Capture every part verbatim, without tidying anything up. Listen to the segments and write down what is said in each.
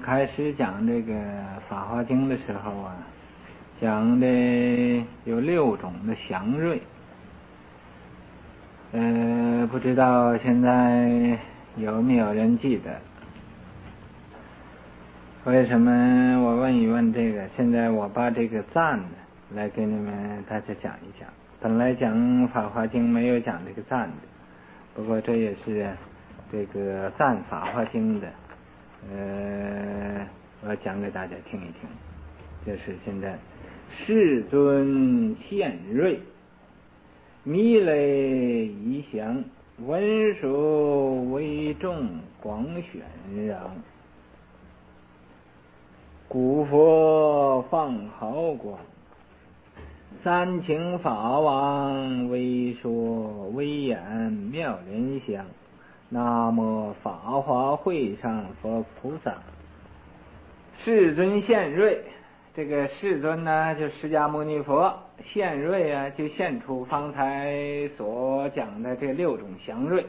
开始讲这个《法华经》的时候啊，讲的有六种的祥瑞。呃，不知道现在有没有人记得？为什么我问一问这个？现在我把这个赞的来给你们大家讲一讲。本来讲《法华经》没有讲这个赞的，不过这也是这个赞《法华经》的。呃，我讲给大家听一听。就是现在世尊现瑞，弥勒仪祥，文殊为众广显然，古佛放毫光，三请法王为说威严妙莲香，南无法华会上佛菩萨。世尊现瑞，这个世尊呢就释迦牟尼佛，现瑞啊就现出方才所讲的这六种祥瑞。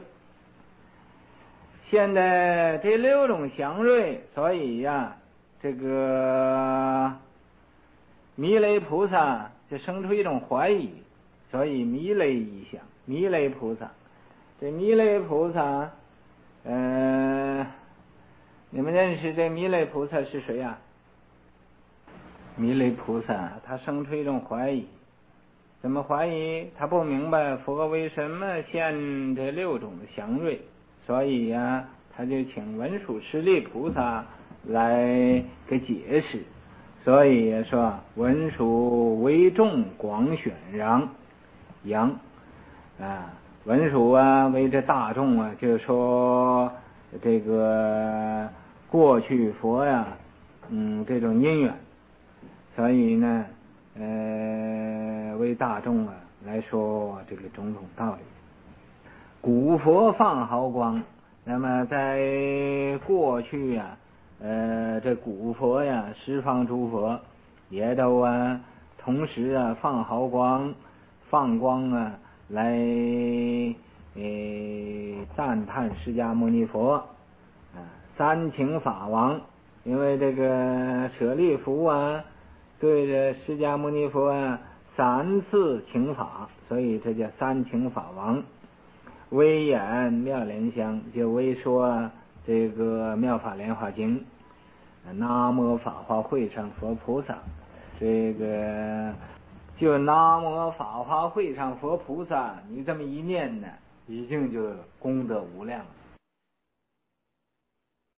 现在这六种祥瑞，所以呀、啊、这个弥勒菩萨就生出一种怀疑，所以弥勒一想，弥勒菩萨，这弥勒菩萨，呃，你们认识这弥勒菩萨是谁呀、啊？弥勒菩萨他生出一种怀疑，怎么怀疑？他不明白佛为什么现这六种的祥瑞，所以呀、啊，他就请文殊师利菩萨来给解释。所以说文殊为众广显扬扬啊，文殊啊为这大众啊，就是说这个过去佛呀，嗯，这种因缘。所以呢，呃，为大众啊来说这个种种道理。古佛放毫光，那么在过去呀、啊，呃，这古佛呀，十方诸佛也都啊，同时啊放毫光，放光啊，来呃赞叹释迦牟尼佛啊，三请法王，因为这个舍利弗啊。对着释迦牟尼佛啊三次请法，所以这叫三请法王。威严妙莲香，就为说这个妙法莲华经。南无法华会上佛菩萨，这个就南无法华会上佛菩萨，你这么一念呢，已经就功德无量了。